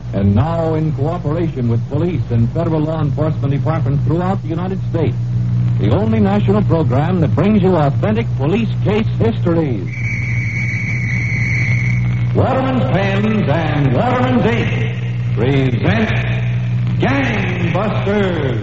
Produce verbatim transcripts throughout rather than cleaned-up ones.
And now, in cooperation with police and federal law enforcement departments throughout the United States, the only national program that brings you authentic police case histories. Waterman's Pens and Waterman's Ink present Gangbusters.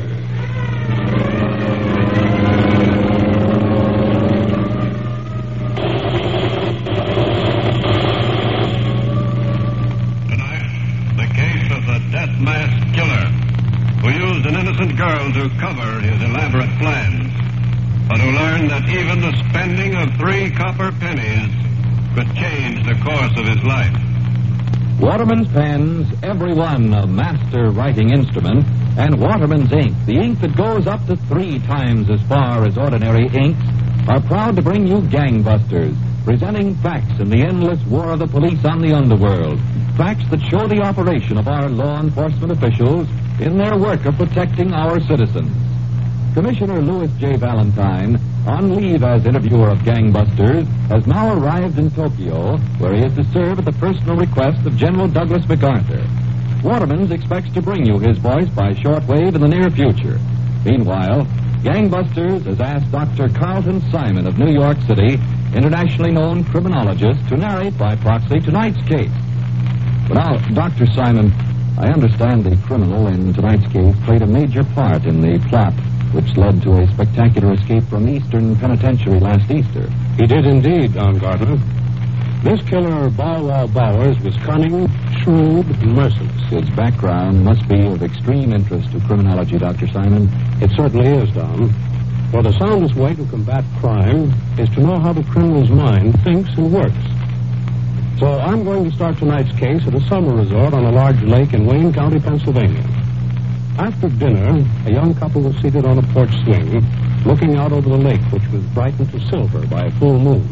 Death mask killer who used an innocent girl to cover his elaborate plans, but who learned that even the spending of three copper pennies could change the course of his life. Waterman's Pens, every one a master writing instrument, and Waterman's Ink, the ink that goes up to three times as far as ordinary inks, are proud to bring you Gangbusters, presenting facts in the endless war of the police on the underworld. Facts that show the operation of our law enforcement officials in their work of protecting our citizens. Commissioner Louis J. Valentine, on leave as interviewer of Gangbusters, has now arrived in Tokyo, where he is to serve at the personal request of General Douglas MacArthur. Waterman's expects to bring you his voice by shortwave in the near future. Meanwhile, Gangbusters has asked Doctor Carlton Simon of New York City, internationally known criminologist, to narrate by proxy tonight's case. Now, Doctor Simon, I understand the criminal in tonight's case played a major part in the plot which led to a spectacular escape from Eastern Penitentiary last Easter. He did indeed, Don Gardner. This killer, Bow Wow Bowers, was cunning, shrewd, and merciless. His background must be of extreme interest to criminology, Doctor Simon. It certainly is, Don. For the soundest way to combat crime is to know how the criminal's mind thinks and works. So I'm going to start tonight's case at a summer resort on a large lake in Wayne County, Pennsylvania. After dinner, a young couple was seated on a porch swing, looking out over the lake, which was brightened to silver by a full moon.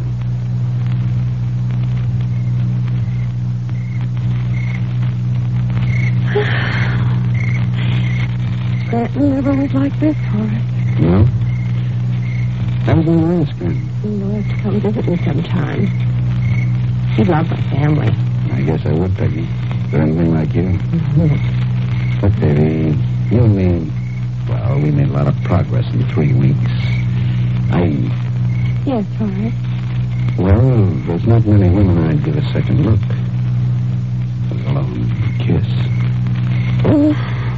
Scranton never was like this, Horace. No? That was an nice friend. You'll have to come visit me sometime. She loves my family. I guess I would, Peggy. They're anything like you. Mm-hmm. Look, baby, you and me, well, we made a lot of progress in three weeks. I... Yes, Horace. Well, there's not many women I'd give a second look. Let alone a kiss. Oh,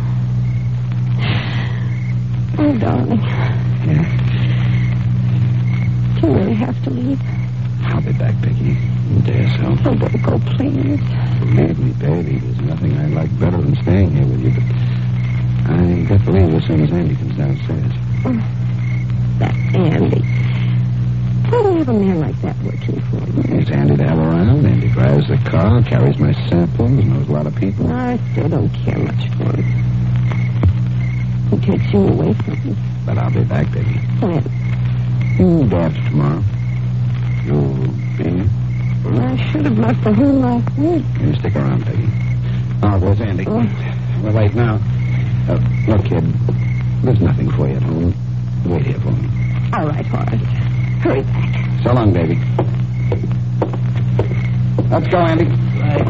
oh darling. Yeah? Do you really have to leave? I'll be back, Peggy. Dare so. Oh, don't go, please. Believe me, baby, there's nothing I like better than staying here with you, but I got to leave as soon as Andy comes downstairs. Oh, that Andy. Why do you have a man like that working for you? It's Andy to have around. Andy drives the car, carries my samples, knows a lot of people. I still don't care much for him. He takes you away from me. But I'll be back, Peggy. When? Mm, day after tomorrow. You'll be here? I should have left for home last week. You stick around, Peggy. Oh, there's Andy. Oh. Well, wait now. Uh, look, kid, there's nothing for you at home. Wait here for me. All right, Horace. Hurry back. So long, baby. Let's go, Andy. Right.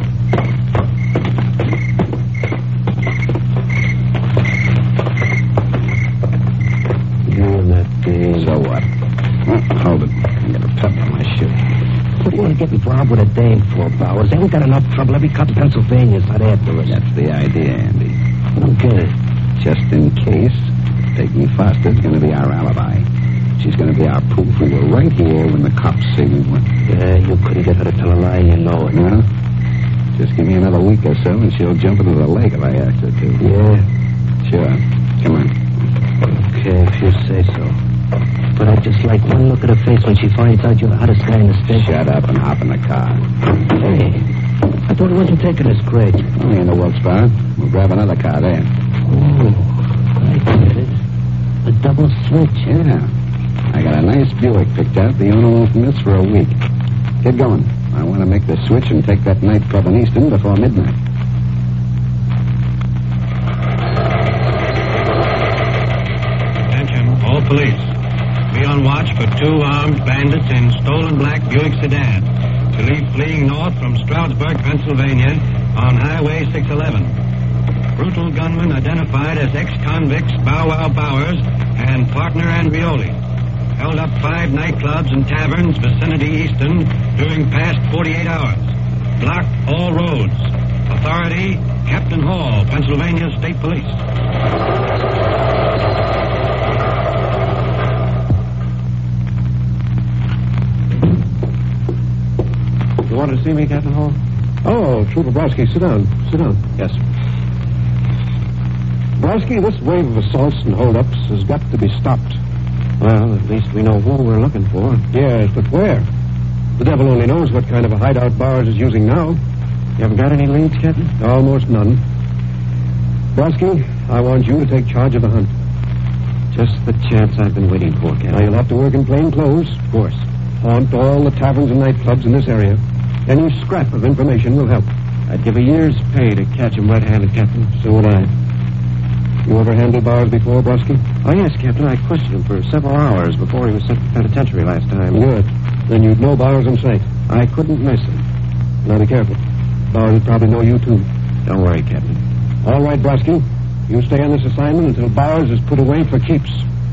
You and that dame. So what? Oh, hold it. I got a pepper on my shoe. What do you want to get involved with a dame for, Bowers? They ain't got enough trouble. Every cop in Pennsylvania's not after us. That's the idea, Andy. Okay. Just in case, Peggy Foster's going to be our alibi. She's going to be our proof we were right here when the cops say we weren't. Yeah, you couldn't get her to tell a lie, you know it. No? Just give me another week or so, and she'll jump into the lake if I ask her to. Yeah. Sure. Come on. Okay, if you say so. But I'd just like one look at her face when she finds out you're the hottest guy in the state. Shut up and hop in the car. Hey, I thought it wasn't taking us great. Only in the Wilkes-Barre. We'll grab another car there. Oh, I get it. A double switch. Yeah. I got a nice Buick picked out. The owner won't miss for a week. Get going. I want to make the switch and take that nightclub in Easton before midnight. Attention, all police. Be on watch for two armed bandits in stolen black Buick sedan to leave fleeing north from Stroudsburg, Pennsylvania, on Highway six eleven. Brutal gunman identified as ex-convicts Bow Wow Bowers and partner Andrioli. Held up five nightclubs and taverns vicinity Easton during past forty-eight hours. Blocked all roads. Authority, Captain Hall, Pennsylvania State Police. You wanted to see me, Captain Hall? Oh, Trooper Brodsky, sit down. Sit down. Yes. Brodsky, this wave of assaults and holdups has got to be stopped. Well, at least we know who we're looking for. Yes, but where? The devil only knows what kind of a hideout Bowers is using now. You haven't got any leads, Captain? Almost none. Brodsky, I want you to take charge of the hunt. Just the chance I've been waiting for, Captain. Now, you'll have to work in plain clothes. Of course. Haunt all the taverns and nightclubs in this area. Any scrap of information will help. I'd give a year's pay to catch him red-handed, Captain. So would I. You ever handled Bowers before, Brodsky? Oh, yes, Captain. I questioned him for several hours before he was sent to the penitentiary last time. Good. Then you'd know Bowers in sight. I couldn't miss him. Now, be careful. Bowers would probably know you, too. Don't worry, Captain. All right, Brodsky. You stay on this assignment until Bowers is put away for keeps.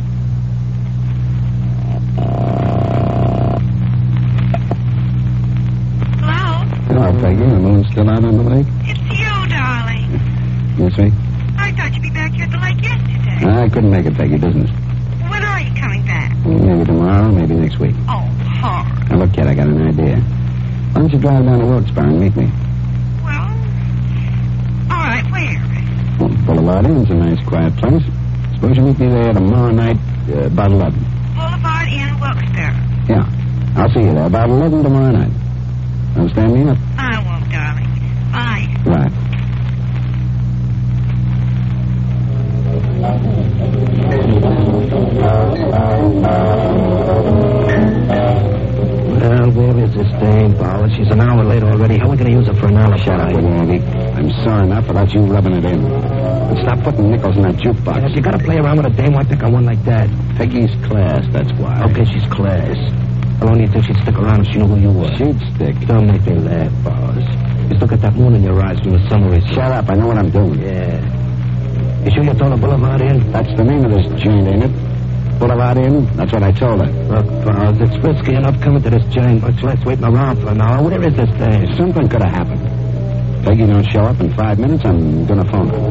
Hello, Peggy. The moon's still out on the lake? It's you, darling. Yes, me? I thought you'd be back here at the lake yesterday. I couldn't make it, Peggy. Business. When are you coming back? Maybe tomorrow, maybe next week. Oh, hard. Now, look, kid, I got an idea. Why don't you drive down to Wilkes-Barre and meet me? Well, all right, where? Well, Boulevard Inn's a nice, quiet place. Suppose you meet me there tomorrow night, uh, about eleven. Boulevard Inn, Wilkes-Barre. Yeah. I'll see you there about eleven tomorrow night. Understand me? I won't, darling. Bye. Right. Well, where is this dame, Bowers? She's an hour late already. How are we going to use her for an alibi? Shut up, Andy. I'm sorry enough without you rubbing it in. And stop putting nickels in that jukebox. If you got to play around with a dame, why pick on one like that? Peggy's class, that's why. Okay, she's class. How long do you think she'd stick around if she knew who you were? She'd stick. Don't make me laugh, Bowers. You still got that moon in your eyes from the summer race. Shut up. I know what I'm doing. Yeah. You sure you're throwing a Boulevard Inn? That's the name of this joint, ain't it? Boulevard Inn? That's what I told her. Look, Bowers, it's risky enough coming to this joint, much less waiting around for an hour. Where is this thing? Something could have happened. Peggy don't show up in five minutes, I'm going to phone her.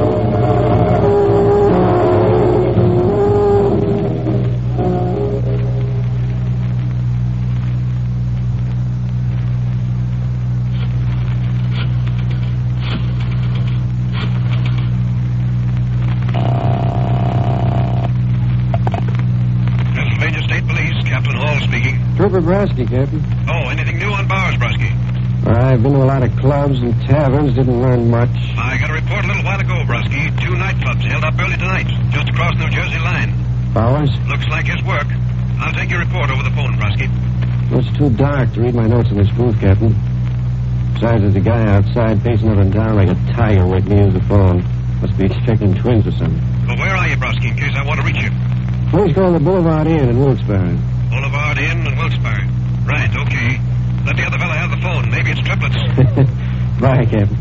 Trooper Brodsky, Captain. Oh, anything new on Bowers, Brodsky? I've been to a lot of clubs and taverns, didn't learn much. I got a report a little while ago, Brodsky. Two nightclubs held up early tonight, just across New Jersey line. Bowers? Looks like his work. I'll take your report over the phone, Brodsky. Well, it's too dark to read my notes in this booth, Captain. Besides, there's a guy outside pacing up and down like a tiger waiting to use the phone. Must be expecting twins or something. Well, where are you, Brodsky, in case I want to reach you? Please call the Boulevard Inn in Wilkes-Barre. Boulevard Inn and Wilkes-Barre. Right, okay. Let the other fella have the phone. Maybe it's triplets. Bye, Captain.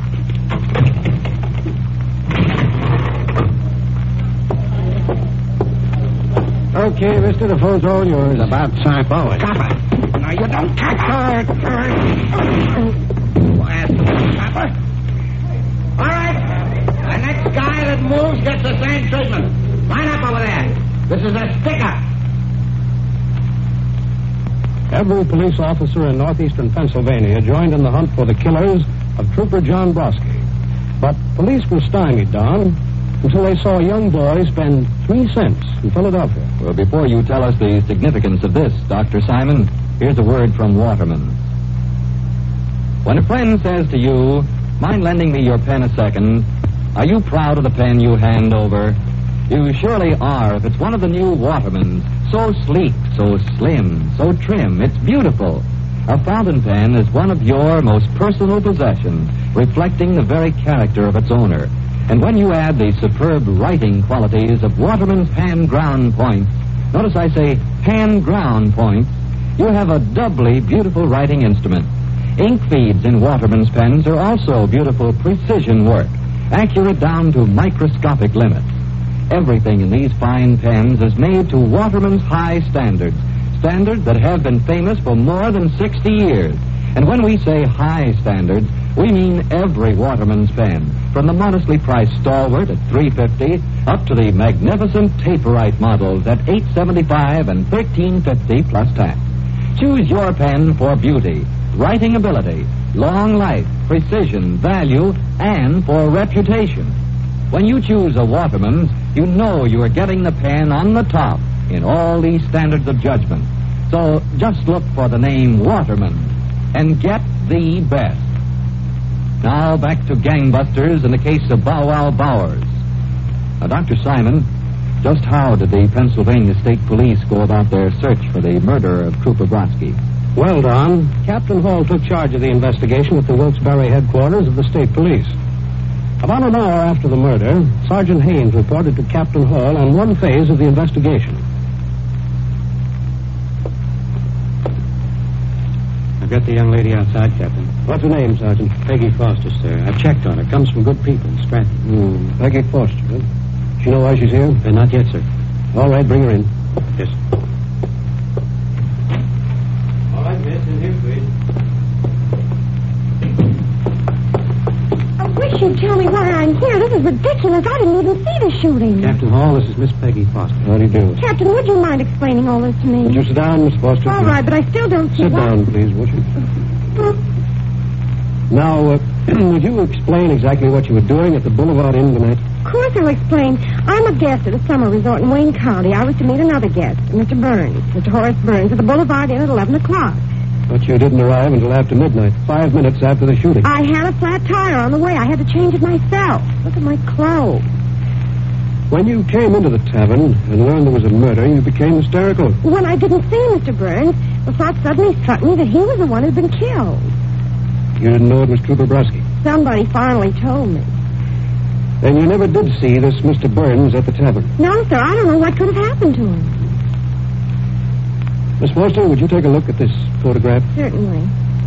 Okay, mister, the phone's all yours. It's about time. Forward. Stop it. Now, you don't touch her. Quiet, stop All right. The next guy that moves gets the same treatment. Line up over there. This is a stick-up. Every police officer in northeastern Pennsylvania joined in the hunt for the killers of Trooper John Brodsky. But police were stymied, Don, until they saw a young boy spend three cents in Philadelphia. Well, before you tell us the significance of this, Doctor Simon, here's a word from Waterman. When a friend says to you, mind lending me your pen a second, are you proud of the pen you hand over? You surely are if it's one of the new Watermans. So sleek, so slim, so trim. It's beautiful. A fountain pen is one of your most personal possessions, reflecting the very character of its owner. And when you add the superb writing qualities of Waterman's hand-ground points, notice I say hand-ground points, you have a doubly beautiful writing instrument. Ink feeds in Waterman's pens are also beautiful precision work, accurate down to microscopic limits. Everything in these fine pens is made to Waterman's high standards, standards that have been famous for more than sixty years. And when we say high standards, we mean every Waterman's pen, from the modestly priced Stalwart at three fifty up to the magnificent Taperite models at eight seventy-five and thirteen fifty plus tax. Choose your pen for beauty, writing ability, long life, precision, value, and for reputation. When you choose a Waterman's, you know you are getting the pen on the top in all these standards of judgment. So just look for the name Waterman and get the best. Now back to gangbusters in the case of Bow Wow Bowers. Now, Doctor Simon, just how did the Pennsylvania State Police go about their search for the murderer of Trooper Brodsky? Well, Don, Captain Hall took charge of the investigation at the Wilkes-Barre headquarters of the State Police. About an hour after the murder, Sergeant Haynes reported to Captain Hall on one phase of the investigation. I've got the young lady outside, Captain. What's her name, Sergeant? Peggy Foster, sir. I've checked on her. Comes from good people in Stratton. Hmm, Peggy Foster, huh? She know why she's here? Uh, not yet, sir. All right, bring her in. Yes. All right, miss, in here, please. I wish you'd tell me why I'm here. This is ridiculous. I didn't even see the shooting. Captain Hall, this is Miss Peggy Foster. How do you do? Captain, would you mind explaining all this to me? Would you sit down, Miss Foster? All right, but I still don't see Sit why... down, please, would you? Now, uh, would you explain exactly what you were doing at the Boulevard Inn tonight? Of course I'll explain. I'm a guest at a summer resort in Wayne County. I was to meet another guest, Mister Burns, Mister Horace Burns, at the Boulevard Inn at eleven o'clock. But you didn't arrive until after midnight, five minutes after the shooting. I had a flat tire on the way. I had to change it myself. Look at my clothes. When you came into the tavern and learned there was a murder, you became hysterical. When I didn't see Mister Burns, the thought suddenly struck me that he was the one who'd been killed. You didn't know it was Trooper Brodsky. Somebody finally told me. And you never did see this Mister Burns at the tavern? No, sir. I don't know what could have happened to him. Miss Foster, would you take a look at this photograph? Certainly.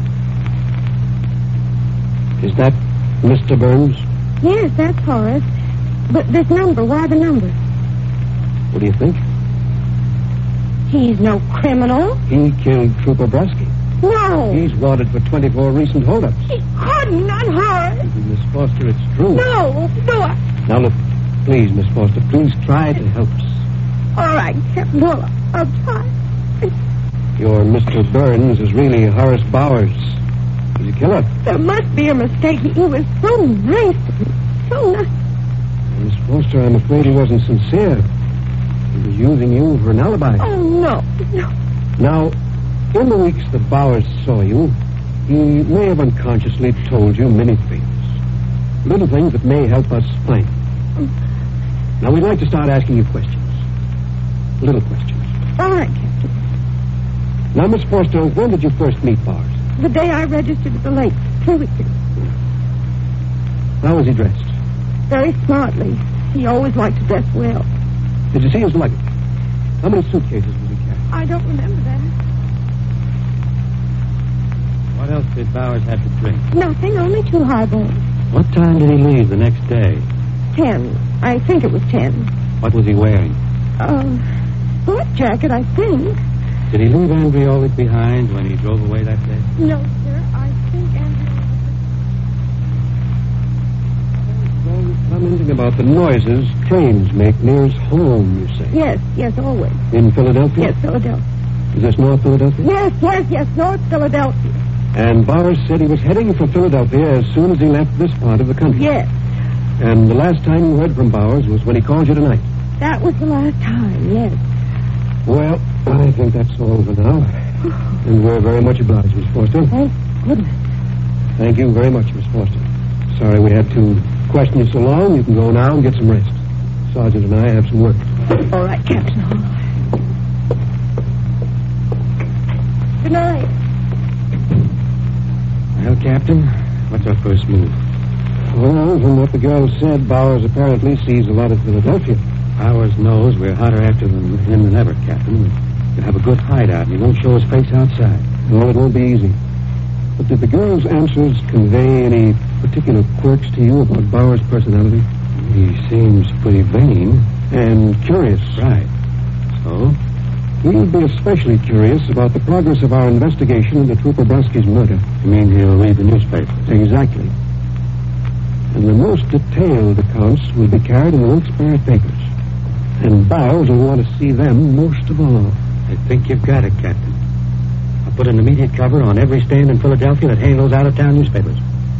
Is that Mister Burns? Yes, that's Horace. But this number, why the number? What do you think? He's no criminal. He killed Trooper Brodsky. No. He's wanted for twenty-four recent holdups. He couldn't, not Horace. Miss Foster, it's true. No, no. I... Now, look, please, Miss Foster, please try to help us. All right, Captain Hall, I'll try. Your Mister Burns is really Horace Bowers. He's a killer. There must be a mistake. He was so nice to me. So nice. Miss Foster, I'm afraid he wasn't sincere. He was using you for an alibi. Oh, no, no. Now, in the weeks that Bowers saw you, he may have unconsciously told you many things. Little things that may help us find him. Now, we'd like to start asking you questions. Little questions. All right, Captain. Now, Miss Foster, when did you first meet Bowers? The day I registered at the lake, three weeks ago. How was he dressed? Very smartly. He always liked to dress well. Did you see his luggage? How many suitcases was he carrying? I don't remember that. What else did Bowers have to drink? Nothing, only two highballs. What time did he leave the next day? Ten. I think it was ten. What was he wearing? Um, sport jacket, I think. Did he leave Andriolic behind when he drove away that day? No, sir. I think Andrew... Commenting about the noises trains make near his home, you say? Yes, yes, always. In Philadelphia? Yes, Philadelphia. Is this North Philadelphia? Yes, yes, yes, North Philadelphia. And Bowers said he was heading for Philadelphia as soon as he left this part of the country? Yes. And the last time you heard from Bowers was when he called you tonight? That was the last time, yes. Well, I think that's all for now. And we're very much obliged, Miss Foster. Thank goodness. Thank you very much, Miss Foster. Sorry we had to question you so long. You can go now and get some rest. Sergeant and I have some work. All right, Captain Hall. Good night. Well, Captain, what's our first move? Well, from what the girl said, Bowers apparently sees a lot of Philadelphia. Bowers knows we're hotter after him than ever, Captain. He'll have a good hideout, and he won't show his face outside. Well, it won't be easy. But did the girl's answers convey any particular quirks to you about Bauer's personality? He seems pretty vain and curious. Right. So? We'll be especially curious about the progress of our investigation into Trooper Brusky's murder. You mean he'll read the newspaper? Exactly. And the most detailed accounts will be carried in the Wilkes-Barre papers. And Bowers will want to see them most of all. I think you've got it, Captain. I'll put an immediate cover on every stand in Philadelphia that handles out-of-town newspapers.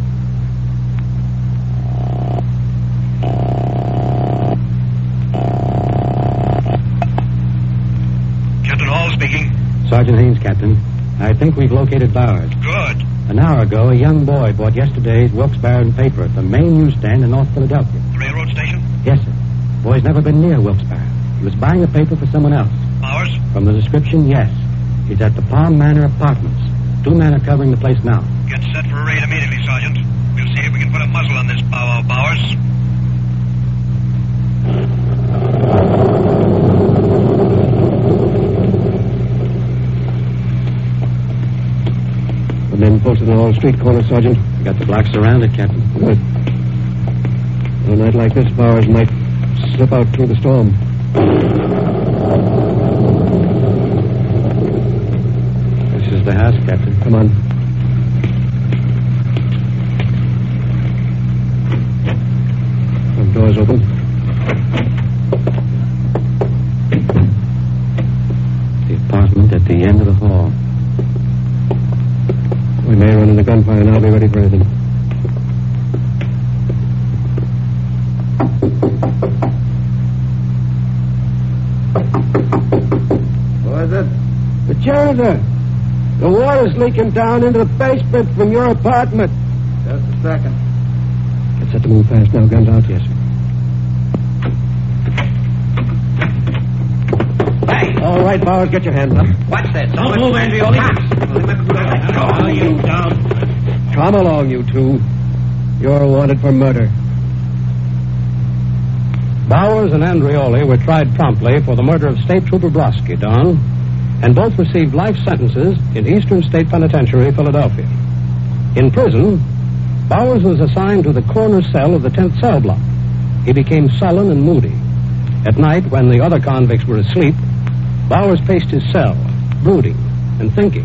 Captain Hall speaking. Sergeant Haynes, Captain. I think we've located Bowers. Good. An hour ago, a young boy bought yesterday's Wilkes-Barre paper at the main newsstand in North Philadelphia. The railroad station? Yes, sir. The boy's never been near Wilkes-Barre. He was buying a paper for someone else. Bowers? From the description, yes. He's at the Palm Manor Apartments. Two men are covering the place now. Get set for a raid immediately, Sergeant. We'll see if we can put a muzzle on this Bow Wow Bowers. The men posted on all street corners, Sergeant. We got the block surrounded, Captain. Good. On a night like this, Bowers might slip out through the storm. This is the house, Captain. Come on. The door's open. The apartment at the end of the hall. We may run into gunfire now. Be ready for anything. Was it? The janitor. The water's leaking down into the basement from your apartment. Just a second. Get set to move fast now. Guns out, yes, sir. Hey! All right, Bowers, get your hands up. What's that? Don't move, Andreoli. Calm you down. Come along, you two. You're wanted for murder. Bowers and Andreoli were tried promptly for the murder of State Trooper Brosky, Don, and both received life sentences in Eastern State Penitentiary, Philadelphia. In prison, Bowers was assigned to the corner cell of the tenth cell block. He became sullen and moody. At night, when the other convicts were asleep, Bowers paced his cell, brooding and thinking.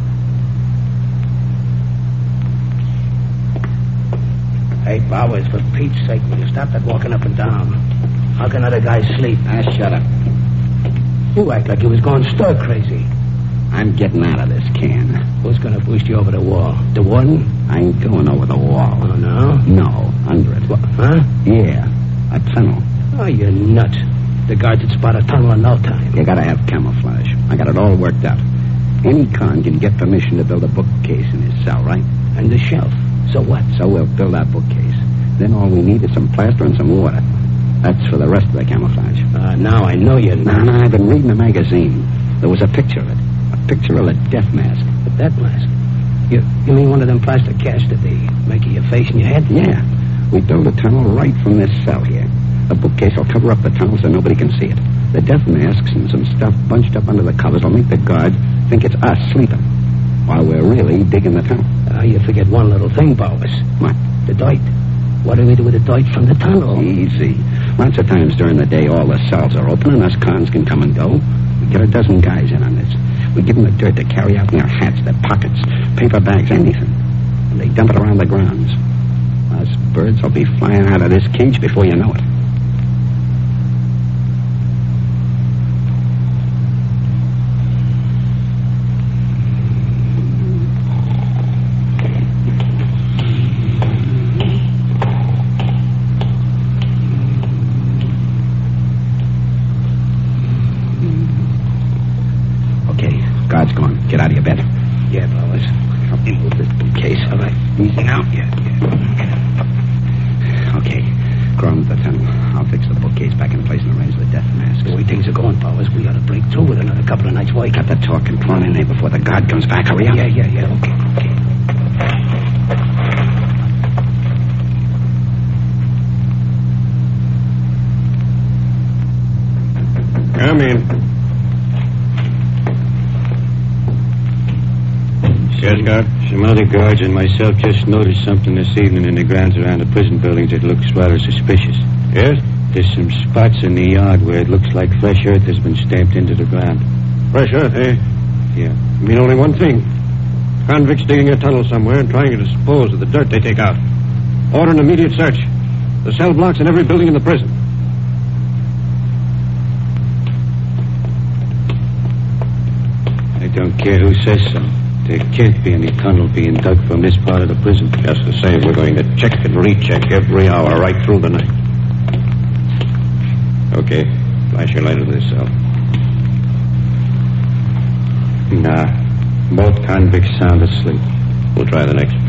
Hey, Bowers, for Pete's sake, will you stop that walking up and down? How can other guys sleep? Ah, shut up. You act like you was going stir crazy. I'm getting out of this can. Who's going to boost you over the wall? The warden? I ain't going over the wall. Oh, no? No, under it. What, huh? Yeah, a tunnel. Oh, you're nuts. The guards would spot a tunnel in no time. You gotta have camouflage. I got it all worked out. Any con can get permission to build a bookcase in his cell, right? And the shelf. So what? So we'll build that bookcase. Then all we need is some plaster and some water. That's for the rest of the camouflage. Uh, now I know you're No, not. no, I've been reading the magazine. There was a picture of it. A picture of a death mask. A death mask? You, you mean one of them plaster casts that they make of your face and your head? Yeah. We build a tunnel right from this cell here. The bookcase will cover up the tunnel so nobody can see it. The death masks and some stuff bunched up under the covers will make the guards think it's us sleeping, while we're really digging the tunnel. Uh, you forget one little thing, Bowers. What? The dirt. What do we do with the dirt from the tunnel? Easy. Lots of times during the day, all the cells are open and us cons can come and go. We get a dozen guys in on this. We give them the dirt to carry out in their hats, their pockets, paper bags, anything. And they dump it around the grounds. Us birds will be flying out of this cage before you know it. Guard's gone. Get out of your bed. Yeah, Bowers. Help me move this bookcase, all right? Easy now. Yeah, yeah. Okay. Crawl into the tunnel. I'll fix the bookcase back in place and arrange the death masks. The way things are going, Bowers, we ought to break through with another couple of nights' work. Got the talk and crawl in there before the guard comes back. Hurry up. Yeah, yeah, yeah. Okay, okay. Come in. Yes, guard. Some other guards and myself just noticed something this evening in the grounds around the prison buildings that looks rather suspicious. Yes? There's some spots in the yard where it looks like fresh earth has been stamped into the ground. Fresh earth, eh? Yeah. I mean only one thing. Convicts digging a tunnel somewhere and trying to dispose of the dirt they take out. Order an immediate search. The cell blocks in every building in the prison. I don't care who says so. There can't be any tunnel being dug from this part of the prison. Just the same, we're going to check and recheck every hour right through the night. Okay, flash your light into this cell. Nah, both convicts sound asleep. We'll try the next.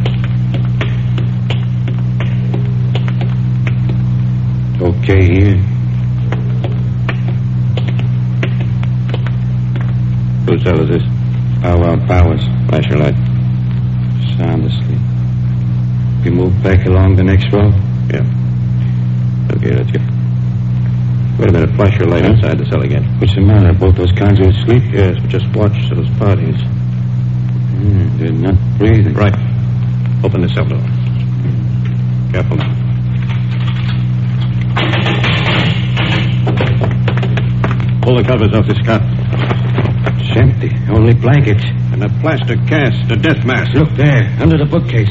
Okay here. Whose cell is this? Powwow Powers. Flash your light. Sound asleep. We move back along the next row? Yeah. Okay, that's good. Wait a minute, flash your light inside the cell again. What's the matter? Both those cons are asleep? Yes, but just watch those parties. Mm, they're not breathing. Right. Open the cell door. Careful now. Pull the covers off this cot. It's empty. Only blankets. And a plaster cast, a death mask. Look there, under the bookcase.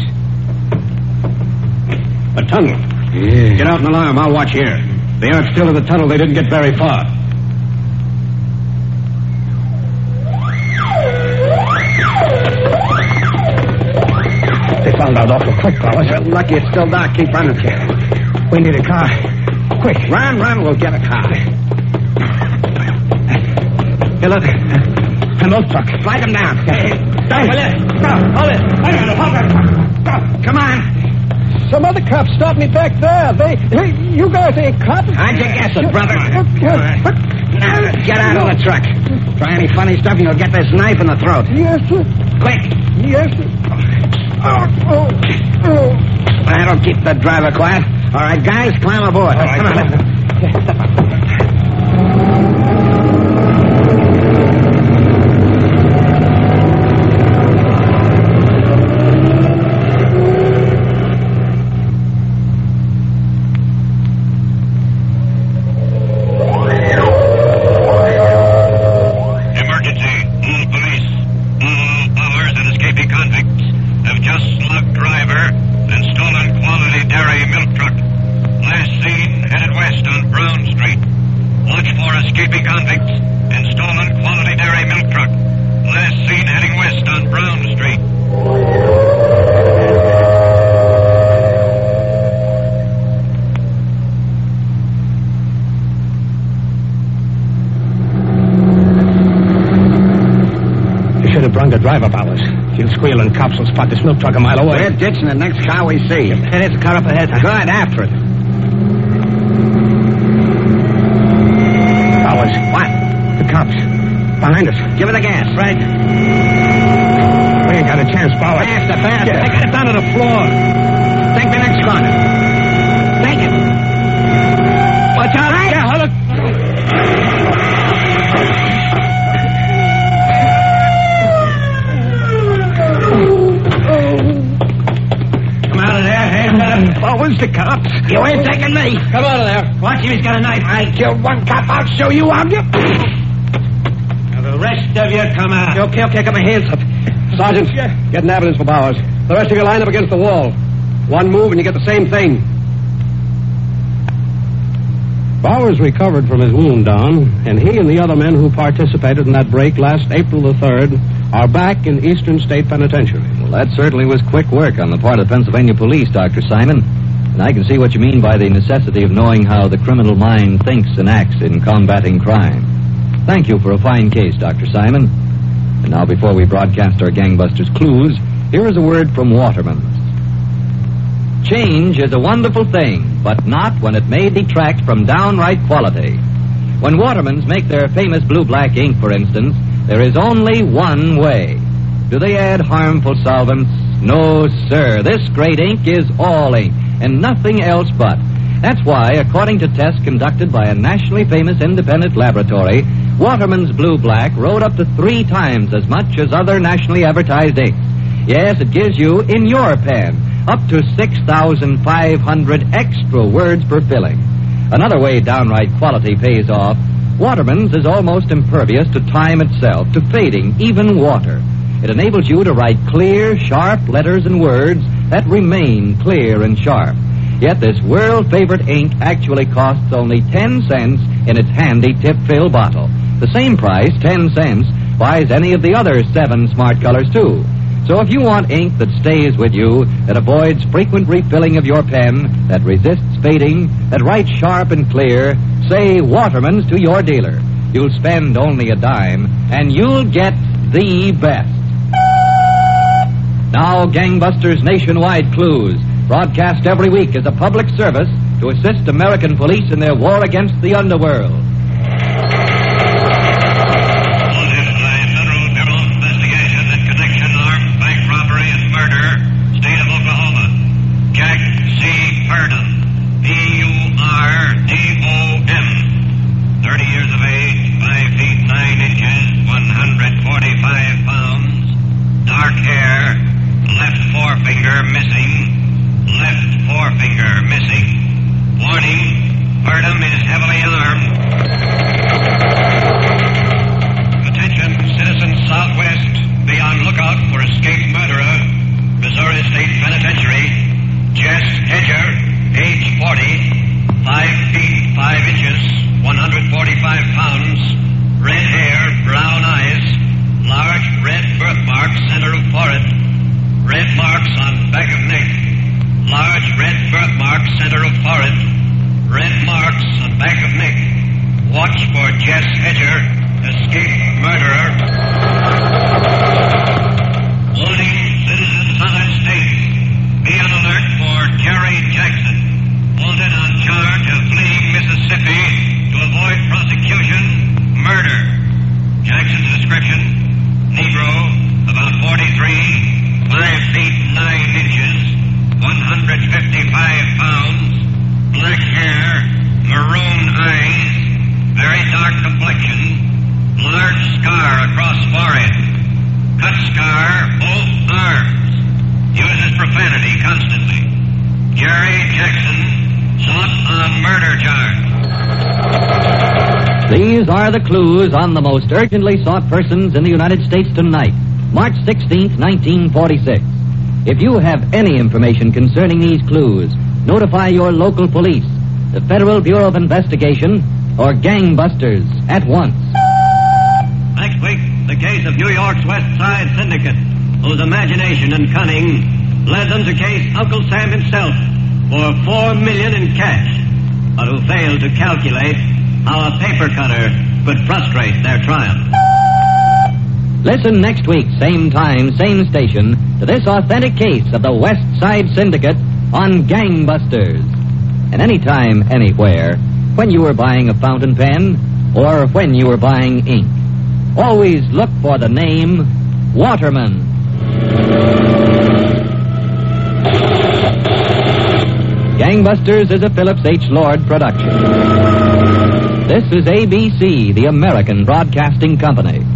A tunnel. Yeah. Get out and alarm. I'll watch here. They aren't still in the tunnel. They didn't get very far. They found out awful quick, Powers. Well, lucky it's still dark. Keep running, kid. We need a car. Quick, run, run. We'll get a car. Hey, look. An old truck. Flag him down. Hey, hold it. Stop. Hold it. Hold it. Stop. Come on. Some other cops stopped me back there. They, hey, you guys ain't cops. How'd you guess it, brother? Now, get out of the truck. Try any funny stuff and you'll get this knife in the throat. Yes, sir. Quick. Yes, sir. Oh, oh, oh. That'll keep the driver quiet. All right, guys, climb aboard. All right, come on. Step up. Driver, Powers. If you squeal and cops will spot this milk truck a mile away. We're ditching the next car we see. And there's a car up ahead. Good, after it. Powers. What? The cops. Behind us. Give it the gas. Right. We ain't got a chance, Powers. Faster, faster. Yeah. They got it down to the floor. Take the next corner. Take it. Watch out. Right. Yeah, hold it. Powers, the cops. You ain't taking me. Come out of there. Watch him, he's got a knife. I killed one cop. I'll show you how you. Now, the rest of you come out. Okay, okay, got my hands up. Sergeant, get an evidence for Bowers. The rest of you line up against the wall. One move and you get the same thing. Bowers recovered from his wound down, and he and the other men who participated in that break last April the third are back in Eastern State Penitentiary. Well, that certainly was quick work on the part of Pennsylvania police, Doctor Simon. And I can see what you mean by the necessity of knowing how the criminal mind thinks and acts in combating crime. Thank you for a fine case, Doctor Simon. And now, before we broadcast our gangbusters' clues, here is a word from Waterman's. Change is a wonderful thing, but not when it may detract from downright quality. When Watermans make their famous blue-black ink, for instance, there is only one way. Do they add harmful solvents? No, sir. This great ink is all ink, and nothing else but. That's why, according to tests conducted by a nationally famous independent laboratory, Waterman's Blue Black wrote up to three times as much as other nationally advertised inks. Yes, it gives you, in your pen, up to six thousand five hundred extra words per filling. Another way downright quality pays off, Waterman's is almost impervious to time itself, to fading, even water. It enables you to write clear, sharp letters and words that remain clear and sharp. Yet this world-favorite ink actually costs only ten cents in its handy tip-fill bottle. The same price, ten cents, buys any of the other seven smart colors, too. So if you want ink that stays with you, that avoids frequent refilling of your pen, that resists fading, that writes sharp and clear, say Waterman's to your dealer. You'll spend only a dime, and you'll get the best. Now, Gangbusters Nationwide Clues, broadcast every week as a public service to assist American police in their war against the underworld. Wanted by Federal Bureau of Investigation in connection armed bank robbery and murder, state of Oklahoma. Jack C. Purdom, P U R D O M, thirty years of age, five feet nine inches, one hundred forty-five pounds, dark hair, left forefinger missing. Left forefinger missing. Warning, Purdom is heavily armed. Attention, citizens Southwest. Be on lookout for escaped murderer. Missouri State Penitentiary. Jess Hedger, age forty, five feet five inches, one hundred forty-five pounds, red hair, brown eyes, large red birthmarks center of forehead, red marks on back of neck. Large red birthmark center of forehead. Red marks on back of neck. Watch for Jess Hedger, escaped murderer. Warning, citizens of Southern States. Be on alert for Jerry Jackson. Wanted on charge of fleeing Mississippi to avoid prosecution. Murder. Jackson's description. Negro, about forty-three, five feet nine inches. one hundred fifty-five pounds, black hair, maroon eyes, very dark complexion, large scar across forehead, cut scar both arms, uses profanity constantly. Jerry Jackson, sought on murder charge. These are the clues on the most urgently sought persons in the United States tonight, March sixteenth, nineteen forty-six. If you have any information concerning these clues, notify your local police, the Federal Bureau of Investigation, or Gangbusters at once. Next week, the case of New York's West Side Syndicate, whose imagination and cunning led them to case Uncle Sam himself for four million dollars in cash, but who failed to calculate how a paper cutter could frustrate their triumph. Listen next week, same time, same station, to this authentic case of the West Side Syndicate on Gangbusters. And anytime, anywhere, when you are buying a fountain pen or when you are buying ink, always look for the name Waterman. Gangbusters is a Phillips H. Lord production. This is A B C, the American Broadcasting Company.